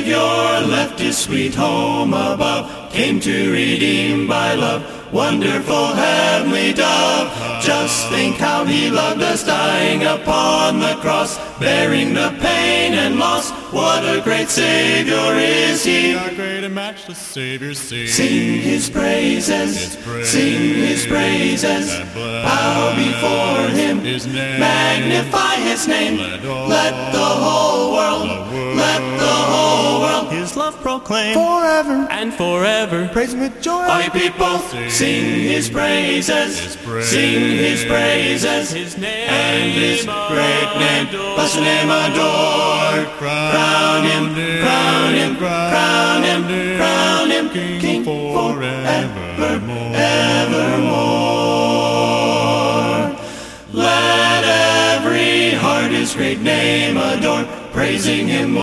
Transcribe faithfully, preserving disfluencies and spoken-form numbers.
Savior left his sweet home above, came to redeem by love. Wonderful heavenly dove, just think how he loved us, dying upon the cross, bearing the pain and loss. What a great Savior is he! Our great and matchless Savior, sing, Sing his praises, His praise, sing his praises, and bless bow before him, His name. magnify his name. Let all Let the whole world, the world let the whole world His love proclaim forever and forever. praise him with joy. All you people, sing his praises, His praise, sing his praises, His name and his great name, adore. bless the name, adore. Crown him, crown him, crown him, crown him, King forevermore, evermore. Let every heart his great name adore, praising him